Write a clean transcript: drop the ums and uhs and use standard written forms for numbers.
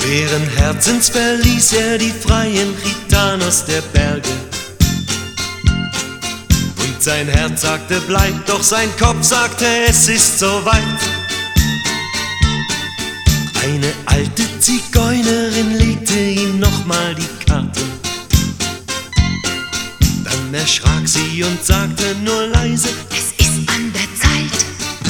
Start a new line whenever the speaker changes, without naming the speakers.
Schweren Herzens verließ er die freien Gitanos der Berge. Und sein Herz sagte bleib, doch sein Kopf sagte es ist so weit. Eine alte Zigeunerin legte ihm nochmal die Karte. Dann erschrak sie und sagte nur leise, es